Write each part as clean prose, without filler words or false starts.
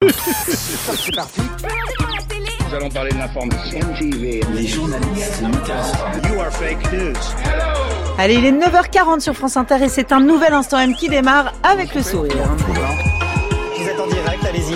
C'est parti. Nous allons parler de l'information. MTV. Les journalistes n'intéressent pas. You are fake news. Allez, il est 9h40 sur France Inter et c'est un nouvel Instant M qui démarre avec le sourire. Vous êtes en direct, allez-y.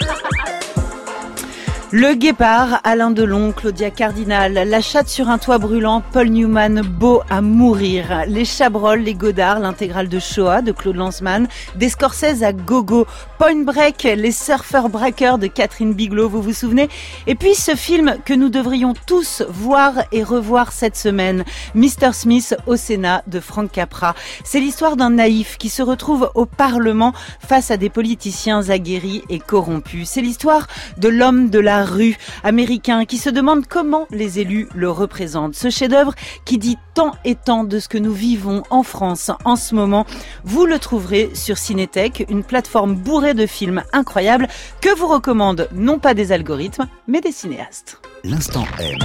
Le Guépard, Alain Delon, Claudia Cardinal, La chatte sur un toit brûlant, Paul Newman, beau à mourir, Les Chabrol, Les Godard, l'intégrale de Shoah de Claude Lanzmann, des Scorsese à gogo, Point Break, Les Surfeurs Braqueurs de Catherine Bigelow, vous vous souvenez? Et puis ce film que nous devrions tous voir et revoir cette semaine, Mr. Smith au Sénat de Frank Capra. C'est l'histoire d'un naïf qui se retrouve au Parlement face à des politiciens aguerris et corrompus. C'est l'histoire de l'homme de la rue américain qui se demande comment les élus le représentent. Ce chef-d'œuvre qui dit tant et tant de ce que nous vivons en France en ce moment. Vous le trouverez sur Cinétech, une plateforme bourrée de films incroyables que vous recommandent non pas des algorithmes, mais des cinéastes. L'Instant M.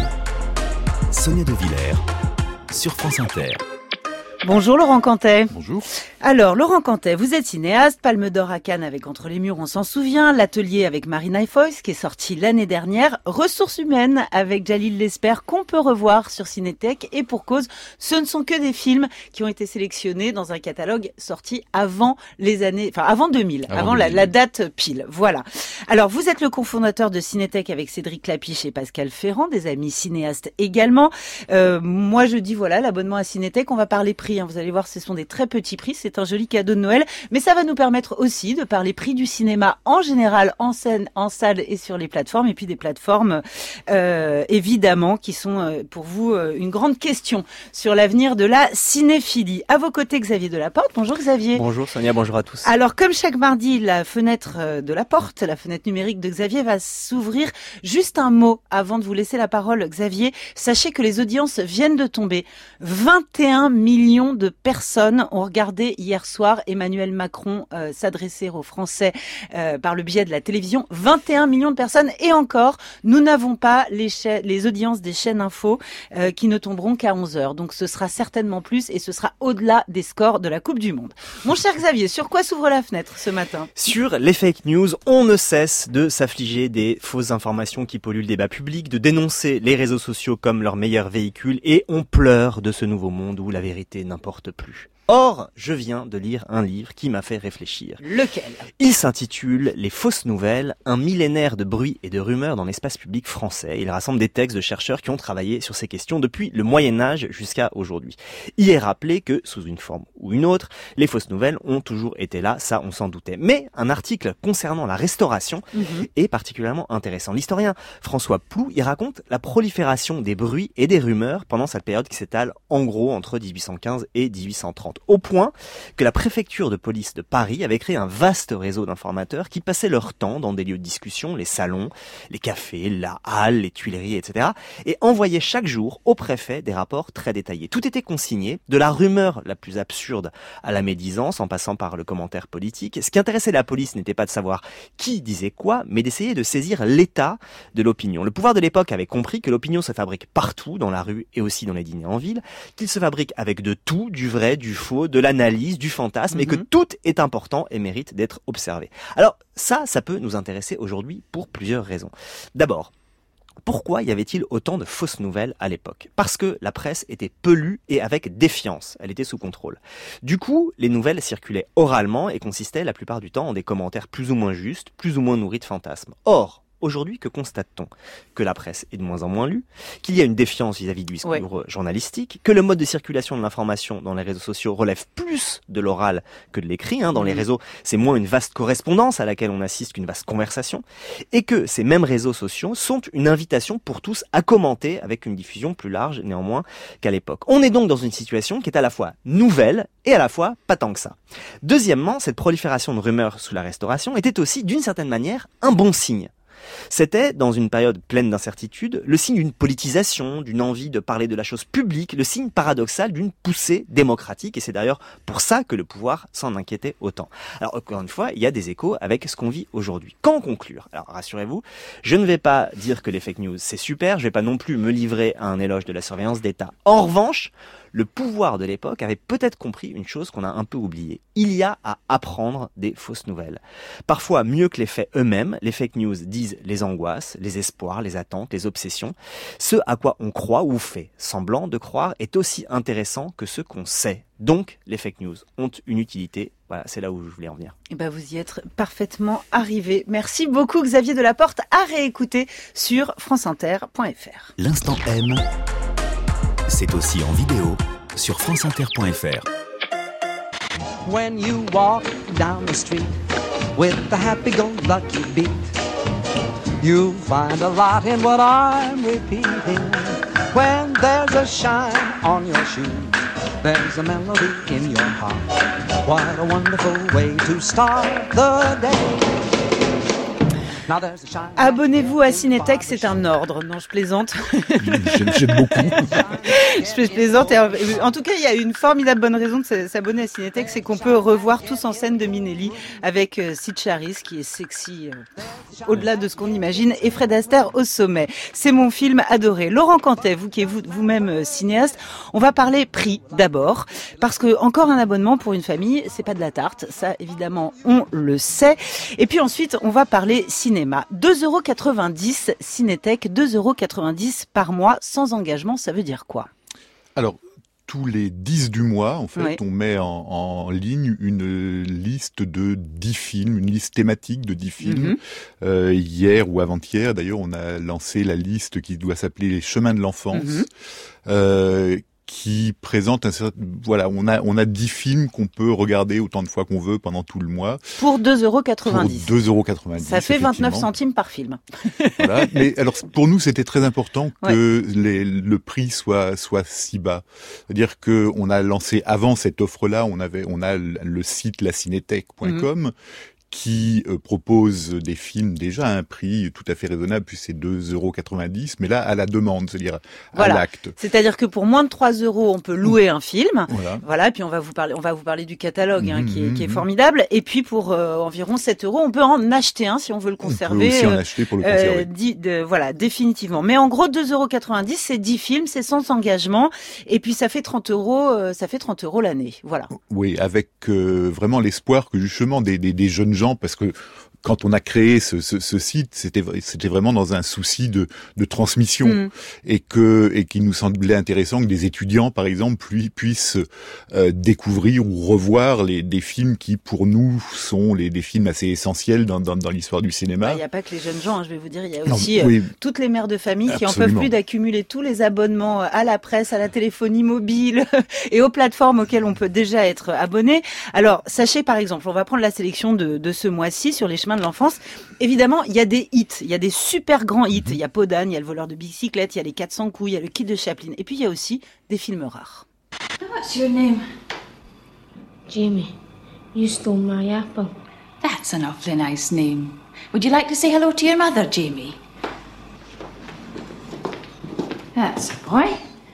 Sonia De Villers sur France Inter. Bonjour Laurent Cantet. Bonjour. Alors Laurent Cantet, vous êtes cinéaste, Palme d'Or à Cannes avec Entre les murs, on s'en souvient, L'Atelier avec Marina Foïs qui est sorti l'année dernière, Ressources humaines avec Jalil Lesper qu'on peut revoir sur Cinétech et pour cause, ce ne sont que des films qui ont été sélectionnés dans un catalogue sorti avant les années, enfin avant 2000, avant la date pile. Voilà. Alors vous êtes le cofondateur de Cinétech avec Cédric Clapiche et Pascal Ferrand, des amis cinéastes également. Moi je dis voilà, l'abonnement à Cinétech, on va parler prix. Vous allez voir, ce sont des très petits prix. C'est un joli cadeau de Noël. Mais ça va nous permettre aussi de parler prix du cinéma en général, en scène, en salle et sur les plateformes. Et puis des plateformes, évidemment, qui sont pour vous une grande question sur l'avenir de la cinéphilie. À vos côtés, Xavier Delaporte. Bonjour Xavier. Bonjour Sonia, bonjour à tous. Alors, comme chaque mardi, la fenêtre de la porte, la fenêtre numérique de Xavier va s'ouvrir. Juste un mot avant de vous laisser la parole, Xavier. Sachez que les audiences viennent de tomber. 21 millions de personnes ont regardé hier soir Emmanuel Macron s'adresser aux Français par le biais de la télévision. 21 millions de personnes et encore, nous n'avons pas les audiences des chaînes info qui ne tomberont qu'à 11h. Donc ce sera certainement plus et ce sera au-delà des scores de la Coupe du Monde. Mon cher Xavier, sur quoi s'ouvre la fenêtre ce matin? Sur les fake news, on ne cesse de s'affliger des fausses informations qui polluent le débat public, de dénoncer les réseaux sociaux comme leur meilleur véhicule et on pleure de ce nouveau monde où la vérité n'importe plus. Or, je viens de lire un livre qui m'a fait réfléchir. Lequel? Il s'intitule « Les fausses nouvelles, un millénaire de bruit et de rumeurs dans l'espace public français ». Il rassemble des textes de chercheurs qui ont travaillé sur ces questions depuis le Moyen-Âge jusqu'à aujourd'hui. Il est rappelé que, sous une forme ou une autre, les fausses nouvelles ont toujours été là, ça on s'en doutait. Mais un article concernant la Restauration est particulièrement intéressant. L'historien François Ploux y raconte la prolifération des bruits et des rumeurs pendant cette période qui s'étale en gros entre 1815 et 1830. Au point que la préfecture de police de Paris avait créé un vaste réseau d'informateurs qui passaient leur temps dans des lieux de discussion, les salons, les cafés, la halle, les Tuileries, etc. et envoyaient chaque jour au préfet des rapports très détaillés. Tout était consigné, de la rumeur la plus absurde à la médisance, en passant par le commentaire politique. Ce qui intéressait la police n'était pas de savoir qui disait quoi, mais d'essayer de saisir l'état de l'opinion. Le pouvoir de l'époque avait compris que l'opinion se fabrique partout, dans la rue et aussi dans les dîners en ville, qu'il se fabrique avec de tout, du vrai, du faux, de l'analyse, du fantasme, et que tout est important et mérite d'être observé. Alors ça peut nous intéresser aujourd'hui pour plusieurs raisons. D'abord, pourquoi y avait-il autant de fausses nouvelles à l'époque? Parce que la presse était peu lue et avec défiance, elle était sous contrôle. Du coup, les nouvelles circulaient oralement et consistaient la plupart du temps en des commentaires plus ou moins justes, plus ou moins nourris de fantasmes. Or, aujourd'hui, que constate-t-on? Que la presse est de moins en moins lue, qu'il y a une défiance vis-à-vis du discours journalistique, que le mode de circulation de l'information dans les réseaux sociaux relève plus de l'oral que de l'écrit. Dans les réseaux, c'est moins une vaste correspondance à laquelle on assiste qu'une vaste conversation, et que ces mêmes réseaux sociaux sont une invitation pour tous à commenter avec une diffusion plus large néanmoins qu'à l'époque. On est donc dans une situation qui est à la fois nouvelle et à la fois pas tant que ça. Deuxièmement, cette prolifération de rumeurs sous la Restauration était aussi d'une certaine manière un bon signe. C'était, dans une période pleine d'incertitudes, le signe d'une politisation, d'une envie de parler de la chose publique, le signe paradoxal d'une poussée démocratique, et c'est d'ailleurs pour ça que le pouvoir s'en inquiétait autant. Alors encore une fois, il y a des échos avec ce qu'on vit aujourd'hui. Qu'en conclure ? Alors rassurez-vous, je ne vais pas dire que les fake news c'est super, je vais pas non plus me livrer à un éloge de la surveillance d'État. En revanche, le pouvoir de l'époque avait peut-être compris une chose qu'on a un peu oubliée. Il y a à apprendre des fausses nouvelles. Parfois, mieux que les faits eux-mêmes, les fake news disent les angoisses, les espoirs, les attentes, les obsessions. Ce à quoi on croit ou fait semblant de croire est aussi intéressant que ce qu'on sait. Donc, les fake news ont une utilité. Voilà, c'est là où je voulais en venir. Et ben, vous y êtes parfaitement arrivé. Merci beaucoup, Xavier Delaporte, à réécouter sur franceinter.fr. L'instant M, c'est aussi en vidéo sur franceinter.fr. When you walk down the street with the happy-go-lucky beat, you'll find a lot in what I'm repeating. When there's a shine on your shoe, there's a melody in your heart. What a wonderful way to start the day. Abonnez-vous à Cinétech, c'est un ordre. Non, je plaisante. J'aime beaucoup. Je plaisante. En tout cas, il y a une formidable bonne raison de s'abonner à Cinétech, c'est qu'on peut revoir Tous en scène de Minelli avec Sid Charisse, qui est sexy au-delà de ce qu'on imagine, et Fred Astaire au sommet. C'est mon film adoré. Laurent Cantet, vous qui êtes vous-même cinéaste, on va parler prix d'abord, parce que encore un abonnement pour une famille, c'est pas de la tarte. Ça, évidemment, on le sait. Et puis ensuite, on va parler cinéma. 2,90 € Cinétech, 2,90 € par mois, sans engagement, ça veut dire quoi ? Alors, tous les 10 du mois, en fait, oui. On met en ligne une liste de 10 films, une liste thématique de 10 films. Hier ou avant-hier, d'ailleurs, on a lancé la liste qui doit s'appeler Les Chemins de l'enfance. Qui présente voilà, on a 10 films qu'on peut regarder autant de fois qu'on veut pendant tout le mois. Pour 2,90 €. Pour 2,90 €. Ça fait 29 centimes par film. Voilà. Mais alors, pour nous, c'était très important que le prix soit si bas. C'est-à-dire que on a lancé avant cette offre-là, on a le site lacinétech.com. Qui propose des films déjà à un prix tout à fait raisonnable, puis c'est 2,90 €, mais là à la demande, c'est-à-dire à l'acte. C'est-à-dire que pour moins de 3 €, on peut louer un film. Voilà, puis on va vous parler du catalogue qui est formidable. Et puis pour environ 7 €, on peut en acheter un si on veut le conserver. On peut aussi en acheter pour le conserver. Voilà, définitivement. Mais en gros, 2,90 €, c'est 10 films, c'est sans engagement. Et puis ça fait 30 €, l'année. Voilà. Oui, avec vraiment l'espoir que justement des jeunes gens, parce que quand on a créé ce site, c'était vraiment dans un souci de transmission et qu'il nous semblait intéressant que des étudiants, par exemple, puissent découvrir ou revoir des films qui, pour nous, sont des films assez essentiels dans l'histoire du cinéma. Il n'y a pas que les jeunes gens, je vais vous dire, il y a aussi toutes les mères de famille qui en peuvent plus d'accumuler tous les abonnements à la presse, à la téléphonie mobile et aux plateformes auxquelles on peut déjà être abonné. Alors, sachez par exemple, on va prendre la sélection de ce mois-ci sur les chemins de l'enfance. Évidemment, il y a des hits, il y a des super grands hits. Il y a Podane, il y a Le voleur de bicyclette, il y a Les 400 coups, il y a Le Kid de Chaplin. Et puis il y a aussi des films rares. What's your name? Jamie. You stole my apple. That's an awfully nice name. Would you like to say hello to your mother, Jamie? That's a boy.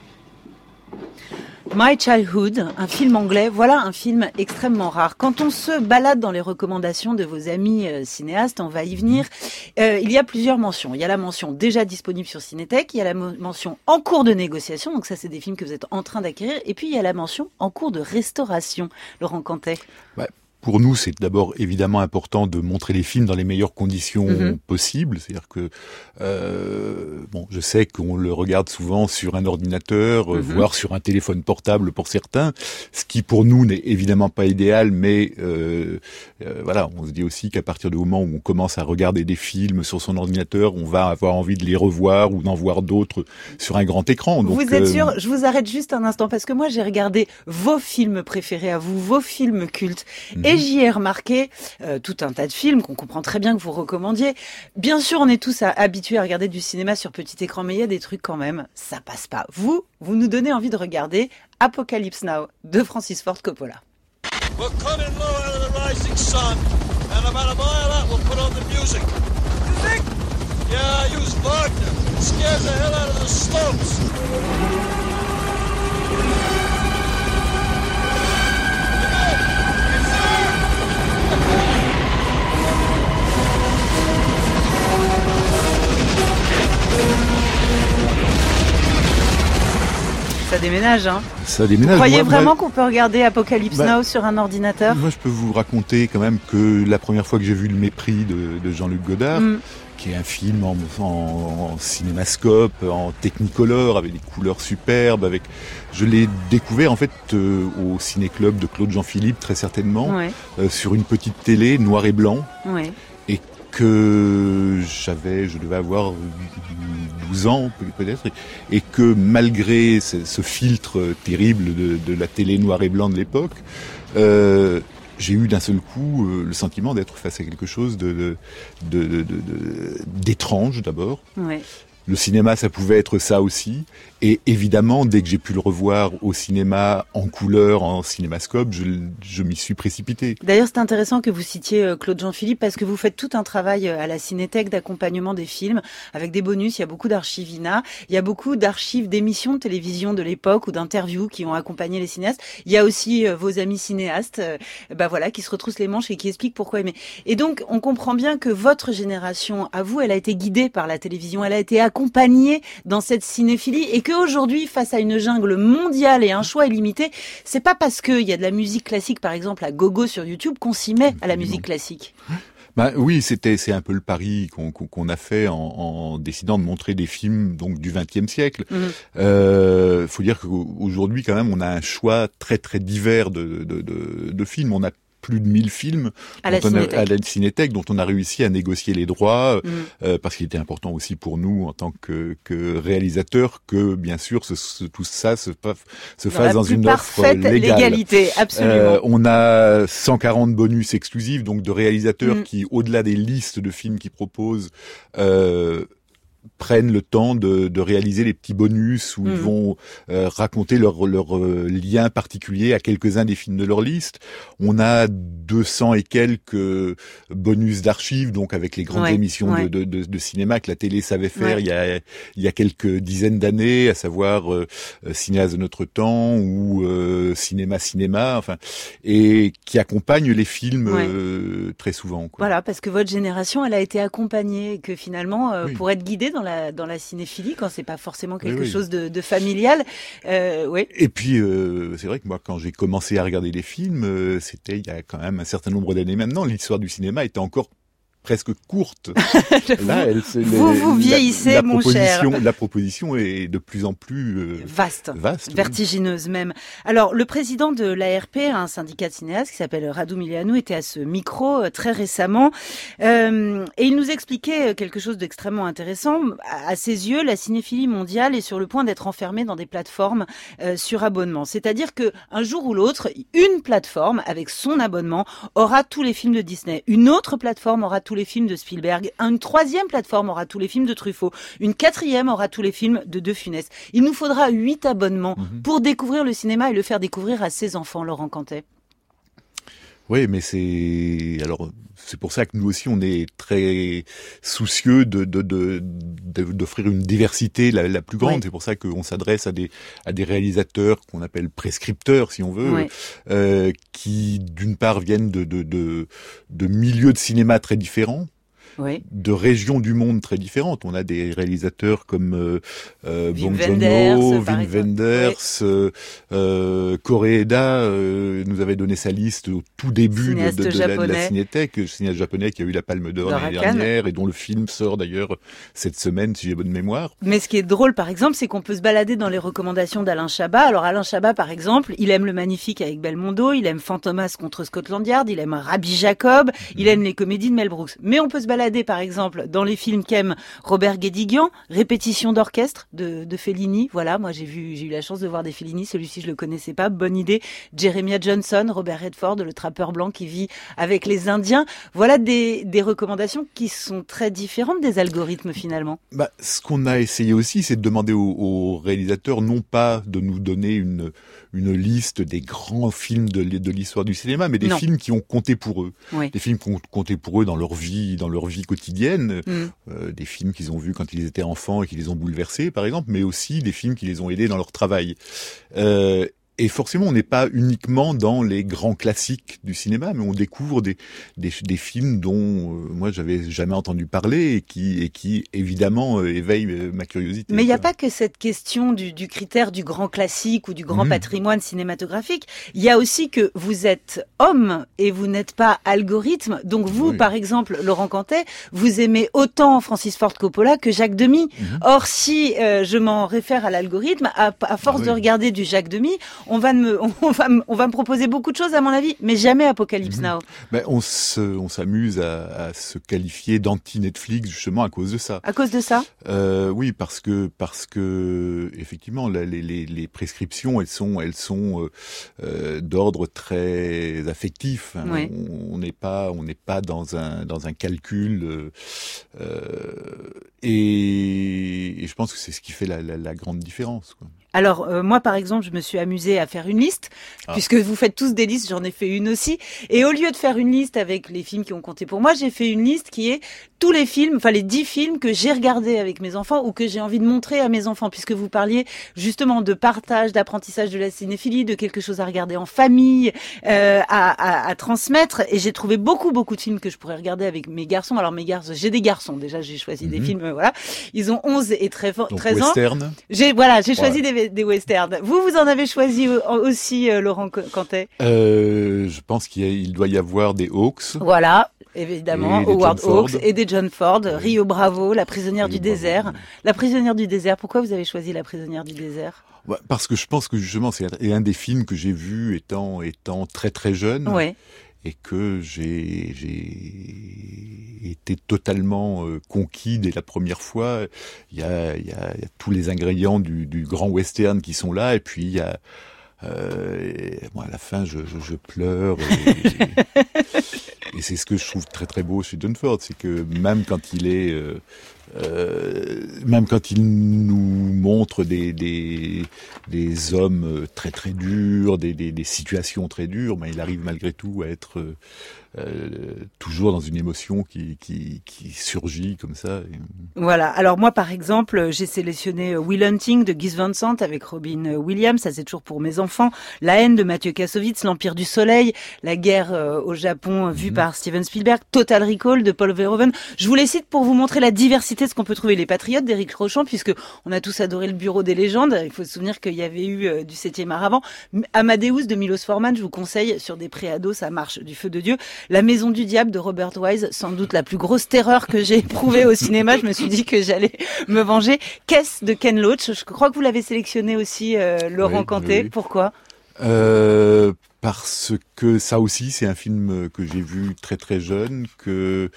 My Childhood, un film anglais, voilà un film extrêmement rare. Quand on se balade dans les recommandations de vos amis cinéastes, on va y venir, il y a plusieurs mentions. Il y a la mention déjà disponible sur Cinétech, il y a la mention en cours de négociation, donc ça c'est des films que vous êtes en train d'acquérir, et puis il y a la mention en cours de restauration. Laurent Cantet. Ouais. Pour nous, c'est d'abord évidemment important de montrer les films dans les meilleures conditions possibles. C'est-à-dire que, je sais qu'on le regarde souvent sur un ordinateur, voire sur un téléphone portable pour certains, ce qui pour nous n'est évidemment pas idéal, mais voilà, on se dit aussi qu'à partir du moment où on commence à regarder des films sur son ordinateur, on va avoir envie de les revoir ou d'en voir d'autres sur un grand écran. Donc, vous êtes sûr? Je vous arrête juste un instant parce que moi j'ai regardé vos films préférés à vous, vos films cultes, et j'y ai remarqué tout un tas de films qu'on comprend très bien que vous recommandiez. Bien sûr, on est tous habitués à regarder du cinéma sur petit écran, mais il y a des trucs quand même, ça passe pas. Vous nous donnez envie de regarder Apocalypse Now de Francis Ford Coppola. We're coming low out of the rising sun, and about a mile out we'll put on the music. Yeah, I use Wagner. It scares the hell out of the slopes. Ça déménage, hein. Ça déménage. Vous croyez vraiment qu'on peut regarder Apocalypse Now sur un ordinateur ? Moi, je peux vous raconter quand même que la première fois que j'ai vu Le Mépris de Jean-Luc Godard, qui est un film en cinémascope, en technicolor, avec des couleurs superbes, je l'ai découvert en fait au ciné-club de Claude Jean-Philippe, très certainement, sur une petite télé noir et blanc. Ouais. Et que je devais avoir 12 ans peut-être, et que malgré ce filtre terrible de la télé noir et blanc de l'époque, j'ai eu d'un seul coup le sentiment d'être face à quelque chose d'étrange d'abord. Ouais. Le cinéma, ça pouvait être ça aussi. Et évidemment, dès que j'ai pu le revoir au cinéma, en couleur, en cinémascope, je m'y suis précipité. D'ailleurs, c'est intéressant que vous citiez Claude Jean-Philippe parce que vous faites tout un travail à la Cinétech d'accompagnement des films avec des bonus. Il y a beaucoup d'archives INA. Il y a beaucoup d'archives d'émissions de télévision de l'époque ou d'interviews qui ont accompagné les cinéastes. Il y a aussi vos amis cinéastes, qui se retroussent les manches et qui expliquent pourquoi aimer. Et donc, on comprend bien que votre génération, à vous, elle a été guidée par la télévision. Elle a été accompagnée dans cette cinéphilie et qu'aujourd'hui, face à une jungle mondiale et un choix illimité, c'est pas parce qu'il y a de la musique classique, par exemple, à gogo sur YouTube, qu'on s'y met à la musique classique. Oui, c'est un peu le pari qu'on a fait en décidant de montrer des films donc du XXe siècle. Faut dire qu'aujourd'hui, quand même, on a un choix très très divers de films. On a plus de 1000 films à la Cinétech dont on a réussi à négocier les droits parce qu'il était important aussi pour nous en tant que réalisateurs que bien sûr tout ça se fasse dans une offre légale. Légalité, absolument. On a 140 bonus exclusifs donc de réalisateurs qui au-delà des listes de films qu'ils proposent prennent le temps de réaliser les petits bonus où ils vont raconter leur lien particulier à quelques-uns des films de leur liste. On a 200 et quelques bonus d'archives, donc avec les grandes émissions de cinéma que la télé savait faire il y a quelques dizaines d'années, à savoir Cinéastes de notre temps ou Cinéma, enfin, et qui accompagnent les films très souvent. Quoi. Voilà, parce que votre génération, elle a été accompagnée et que finalement, pour être guidée dans la cinéphilie, quand c'est pas forcément quelque chose de familial. Et puis, c'est vrai que moi, quand j'ai commencé à regarder les films, c'était il y a quand même un certain nombre d'années maintenant, l'histoire du cinéma était encore presque courte. Là, vous vieillissez, mon cher. La proposition est de plus en plus vaste, vertigineuse même. Alors, le président de l'ARP, un syndicat de cinéastes qui s'appelle Radu Milianu, était à ce micro très récemment et il nous expliquait quelque chose d'extrêmement intéressant. À ses yeux, la cinéphilie mondiale est sur le point d'être enfermée dans des plateformes sur abonnement. C'est-à-dire que un jour ou l'autre, une plateforme avec son abonnement aura tous les films de Disney, une autre plateforme aura tous les films de Spielberg, une troisième plateforme aura tous les films de Truffaut, une quatrième aura tous les films de De Funès. Il nous faudra 8 abonnements pour découvrir le cinéma et le faire découvrir à ses enfants, Laurent Cantet. Oui, mais c'est pour ça que nous aussi on est très soucieux d'offrir une diversité la plus grande. C'est pour ça qu'on s'adresse à des réalisateurs qu'on appelle prescripteurs, si on veut, qui d'une part viennent de milieux de cinéma très différents. De régions du monde très différentes. On a des réalisateurs comme Bong Joon-ho, Wim Wenders, Koreeda nous avait donné sa liste au tout début de la Cinétech, cinéaste japonais qui a eu la Palme d'Or l'année dernière et dont le film sort d'ailleurs cette semaine, si j'ai bonne mémoire. Mais ce qui est drôle, par exemple, c'est qu'on peut se balader dans les recommandations d'Alain Chabat. Alors Alain Chabat, par exemple, il aime Le Magnifique avec Belmondo, il aime Fantomas contre Scotland Yard, il aime Rabbi Jacob, il aime les comédies de Mel Brooks. Mais on peut se balader par exemple dans les films qu'aime Robert Guédiguian, Répétition d'orchestre de Fellini. Voilà, moi j'ai eu la chance de voir des Fellini, celui-ci je le connaissais pas, bonne idée. Jeremiah Johnson, Robert Redford, le trappeur blanc qui vit avec les Indiens. Voilà des recommandations qui sont très différentes des algorithmes finalement. Ce qu'on a essayé aussi, c'est de demander aux réalisateurs non pas de nous donner une liste des grands films de l'histoire du cinéma, mais des films qui ont compté pour eux. Des films qui ont compté pour eux dans leur vie vie quotidienne, des films qu'ils ont vus quand ils étaient enfants et qui les ont bouleversés, par exemple, mais aussi des films qui les ont aidés dans leur travail. Et forcément, on n'est pas uniquement dans les grands classiques du cinéma, mais on découvre des films dont moi j'avais jamais entendu parler et qui évidemment éveillent ma curiosité. Mais il n'y a pas que cette question du critère du grand classique ou du grand patrimoine cinématographique. Il y a aussi que vous êtes homme et vous n'êtes pas algorithme. Donc vous, par exemple, Laurent Cantet, vous aimez autant Francis Ford Coppola que Jacques Demy. Or, si je m'en réfère à l'algorithme, à force de regarder du Jacques Demy, on va me proposer beaucoup de choses, à mon avis, mais jamais Apocalypse Now. Ben, on s'amuse à se qualifier d'anti-Netflix, justement, à cause de ça. À cause de ça? Oui, parce que, effectivement, les prescriptions, elles sont d'ordre très affectif. Hein. Oui. On n'est pas dans un calcul, et je pense que c'est ce qui fait la grande différence, quoi. Alors, moi, par exemple, je me suis amusée à faire une liste, puisque vous faites tous des listes, j'en ai fait une aussi. Et au lieu de faire une liste avec les films qui ont compté pour moi, j'ai fait une liste qui est tous les films, enfin les 10 films que j'ai regardés avec mes enfants ou que j'ai envie de montrer à mes enfants, puisque vous parliez justement de partage, d'apprentissage de la cinéphilie, de quelque chose à regarder en famille, à transmettre. Et j'ai trouvé beaucoup de films que je pourrais regarder avec mes garçons. Alors mes garçons, j'ai des garçons, déjà j'ai choisi des films, voilà. Ils ont 11 et 13 ans. Western. J'ai choisi des westerns. Vous en avez choisi aussi, Laurent Cantet? Je pense qu'il doit y avoir des Hawks. Voilà, évidemment, Howard Hawks et des John Ford, Rio Bravo, La prisonnière du désert. La prisonnière du désert, pourquoi vous avez choisi La prisonnière du désert? Parce que je pense que justement c'est un des films que j'ai vu étant très très jeune. Ouais. Et que j'ai été totalement conquis dès la première fois. Il y a tous les ingrédients du grand western qui sont là, et puis il y a moi à la fin je pleure et c'est ce que je trouve très très beau chez John Ford, c'est que même quand il nous montre des hommes très très durs, des situations très dures, il arrive malgré tout à être toujours dans une émotion qui surgit comme ça. Voilà. Alors moi, par exemple, j'ai sélectionné Will Hunting de Gus Van Sant avec Robin Williams. Ça, c'est toujours pour mes enfants. La haine de Mathieu Kassovitz, L'Empire du Soleil, La guerre au Japon vue par Steven Spielberg, Total Recall de Paul Verhoeven. Je vous les cite pour vous montrer la diversité de ce qu'on peut trouver. Les Patriotes d'Éric Rochant, puisque on a tous adoré Le Bureau des légendes. Il faut se souvenir qu'il y avait eu du 7e art avant. Amadeus de Milos Forman, je vous conseille, sur des préados, ça marche du feu de Dieu. La Maison du Diable de Robert Wise, sans doute la plus grosse terreur que j'ai éprouvée au cinéma. Je me suis dit que j'allais me venger. Kess de Ken Loach, je crois que vous l'avez sélectionné aussi, Laurent Cantet. Oui. Pourquoi? Parce que ça aussi, c'est un film que j'ai vu très très jeune, que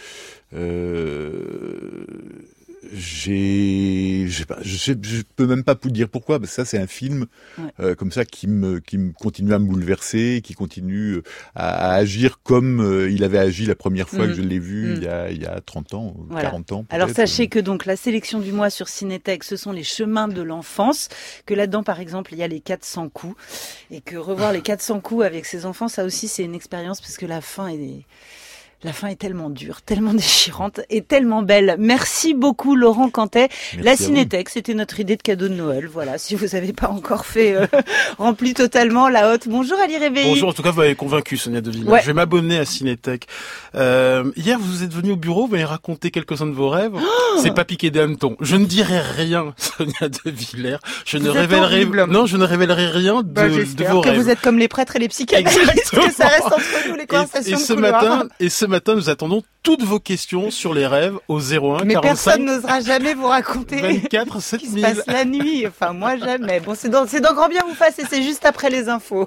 je peux même pas vous dire pourquoi, parce que ça c'est un film comme ça qui me continue à me bouleverser, qui continue à agir comme il avait agi la première fois que je l'ai vu il y a 30 ans, 40 ans. Alors sachez que donc la sélection du mois sur Cinétech, ce sont les chemins de l'enfance, que là-dedans par exemple il y a les 400 coups, et que revoir les 400 coups avec ses enfants, ça aussi c'est une expérience, parce que la fin est tellement dure, tellement déchirante et tellement belle. Merci beaucoup Laurent Cantet. La Cinétech, c'était notre idée de cadeau de Noël. Voilà, si vous n'avez pas encore fait rempli totalement la hotte. Bonjour Ali Réveillé. Bonjour, en tout cas vous m'avez convaincu Sonia De Villers. Ouais. Je vais m'abonner à Cinétech. Hier vous êtes venu au bureau, vous m'avez raconté quelques-uns de vos rêves. C'est pas piqué des hannetons. Je ne dirai rien, Sonia De Villers. Je ne révélerai rien de vos rêves. Que vous êtes comme les prêtres et les psychanalystes, que ça reste entre nous les conversations de couloir. Ce matin, nous attendons toutes vos questions sur les rêves au 01 Mais 45 personne n'osera jamais vous raconter 24 ce qui se passe la nuit. Enfin, moi, jamais. Bon, c'est dans Grand Bien vous fasse, et c'est juste après les infos.